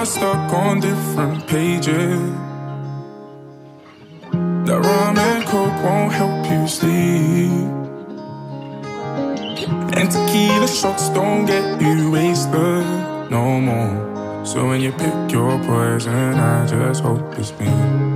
stuck on different pages. That rum and coke won't help you sleep, and tequila shots don't get you wasted no more. So when you pick your poison, I just hope it's me.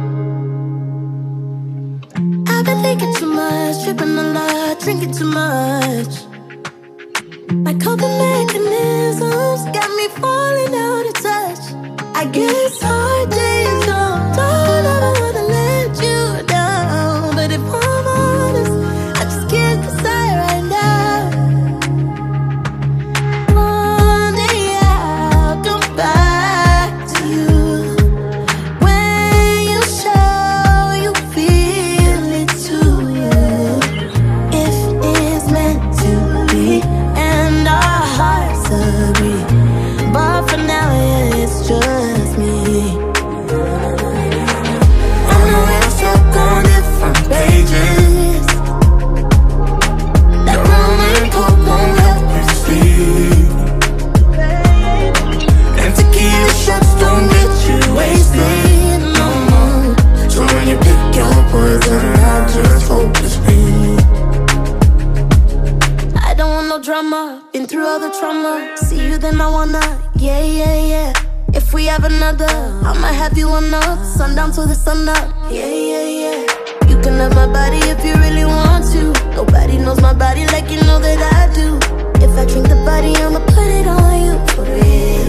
I've been thinking too much, tripping a lot, drinking too much. My coping mechanisms got me falling out of touch. I guess hard days don't ever wanna let you down, but if I'm honest, I just can't decide right now. One day I'll come back to you when you show you feel it too. If it's meant to be and our hearts agree, but for now it's just me. I know we're stuck on different pages. That rum and coke won't help you sleep, and tequila shots don't get you wasted no more. So when you pick your poison, I just hope it's me. I don't want no drama, been through all the trauma. See you then I wanna, yeah, yeah, yeah. If we have another, I'ma have you on up, sundown till the sun up, yeah, yeah, yeah. You can love my body if you really want to. Nobody knows my body like you know that I do. If I drink the body, I'ma put it on you for real.